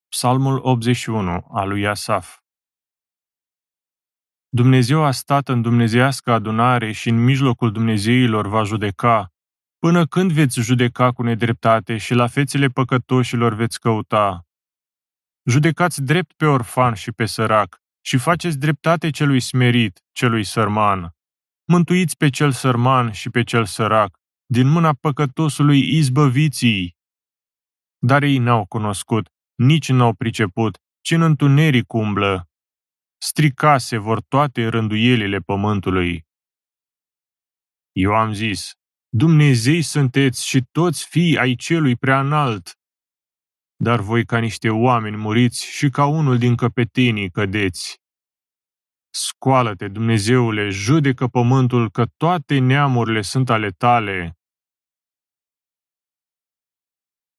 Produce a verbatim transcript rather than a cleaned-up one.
Psalmul optzeci și unu, al lui Asaf. Dumnezeu a stat în dumnezeiască adunare și în mijlocul dumnezeilor va judeca. Până când veți judeca cu nedreptate și la fețele păcătoșilor veți căuta? Judecați drept pe orfan și pe sărac și faceți dreptate celui smerit, celui sărman. Mântuiți pe cel sărman și pe cel sărac, din mâna păcătosului izbăviți-i. Dar ei n-au cunoscut, nici n-au priceput, ci în întuneric umblă. Stricase vor toate rânduielile pământului. Eu am zis, Dumnezei sunteți și toți fii ai celui preaînalt. Dar voi ca niște oameni muriți și ca unul din căpetenii cădeți. Scoală-te, Dumnezeule, judecă pământul, că toate neamurile sunt ale tale.